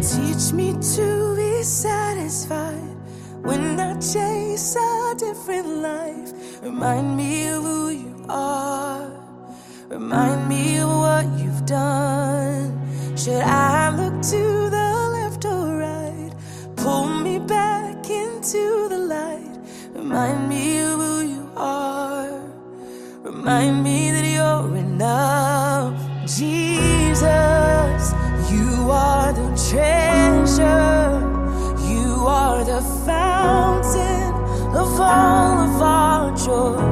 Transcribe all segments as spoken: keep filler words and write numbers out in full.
Teach me to be satisfied when I chase a different life. Remind me of who you are. Remind me of what you've done. Should I look to the left or right? Pull me back into the light. Remind me of who you are. Remind me that you're enough. Jesus, you are the treasure. You are the fountain of all of our joy.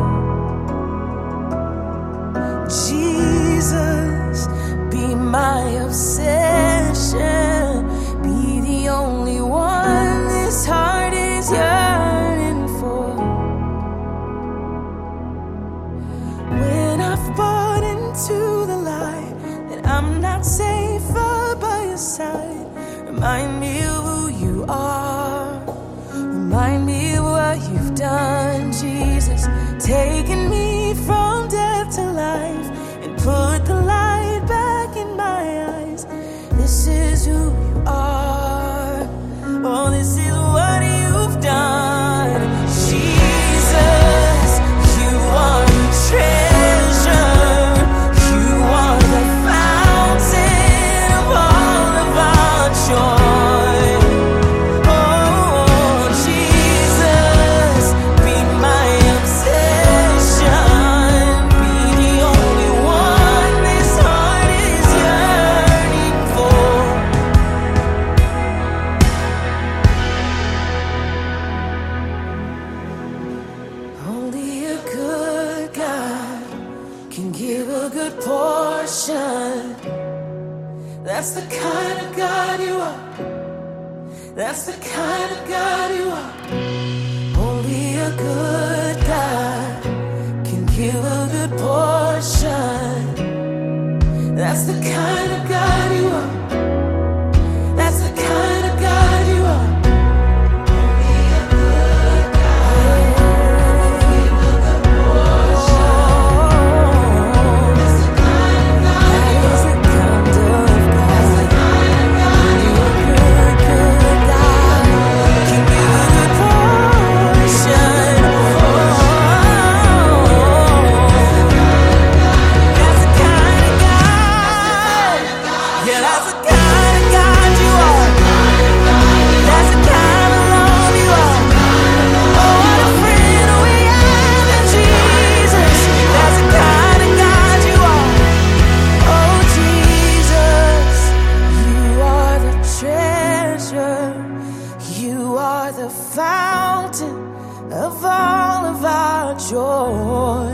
Jesus, be my obsession. Be the only one this heart is yearning for. When I've bought into the lie that I'm not safer by your side, remind me of who you are. Remind me of what you've done, Jesus. Taking me from death to life and put the light back in my eyes. This is who you are. Oh, this is what you've done. Jesus, you are the treasure. You are the fountain of all of our joy. Oh, Jesus, be my obsession. Be the only one this heart is yearning for. Only a good God can give a good portion. That's the kind of God you are. That's the kind of God you are. Only a good God can give a good portion. That's the kind of God you are. That's the kind of God you are. Only a good God can give a good portion. That's the kind of God you are. That's the kind of God. That's the kind of God you are. Good, good God can give a good portion. That's the kind of God. Yeah, that's the kind of God you are. That's the kind of love you are. Oh, what a friend we have in Jesus. That's the kind of God you are. Oh, Jesus, you are the treasure. You are the fountain of all of our joy.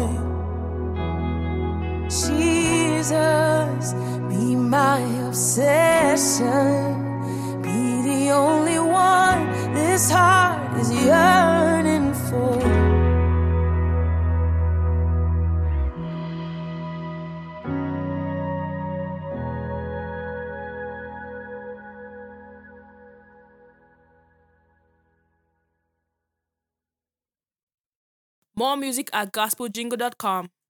Jesus, be my obsession. Be the only one this heart is yearning for. More music at gospel jingle dot com.